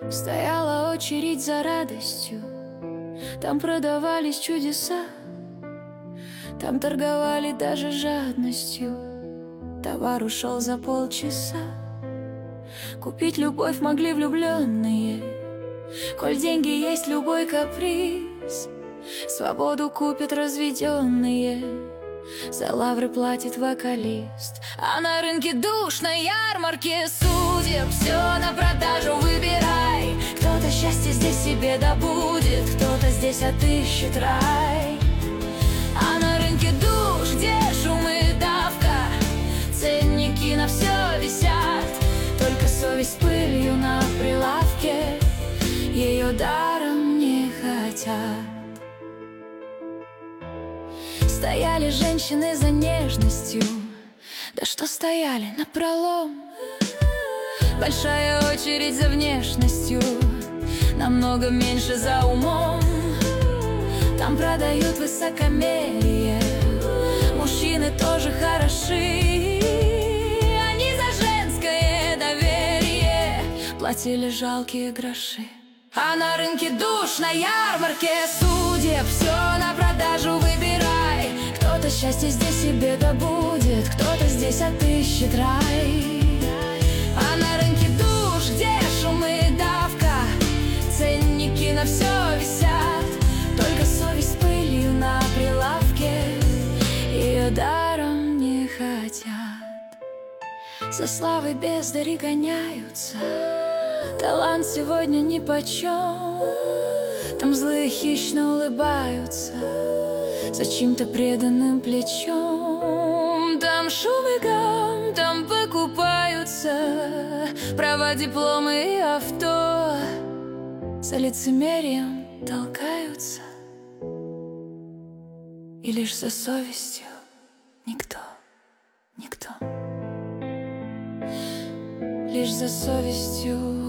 Стояла очередь за радостью, там продавались чудеса, там торговали даже жадностью. Товар ушел за полчаса. Купить любовь могли влюбленные, коль деньги есть любой каприз. Свободу купят разведенные, за лавры платит вокалист. А на рынке душ, на ярмарке судеб все на продажу выбирай. Кто-то счастье здесь себе добудет, кто-то здесь отыщет рай. А на рынке душ, где шум и давка, ценники на все висят, только совесть пылью на прилавке, ее даром не хотят. Стояли женщины за нежностью, да что стояли напролом. Большая очередь за внешностью, намного меньше за умом. Там продают высокомерие, мужчины тоже хороши. Они за женское доверие платили жалкие гроши. А на рынке душ, на ярмарке судеб все на продажу выбирай. Кто-то счастье здесь себе добудет, кто-то здесь отыщет рай. А на рынке душ, где шум и давка, ценники на все висят, только совесть пылью на прилавке, ее даром не хотят. За славой бездари гоняются, талант сегодня нипочем. Там злые хищно улыбаются за чьим-то преданным плечом. Там шум и гам, там покупаются права, дипломы и авто, за лицемерием толкаются, и лишь за совестью никто. Лишь за совестью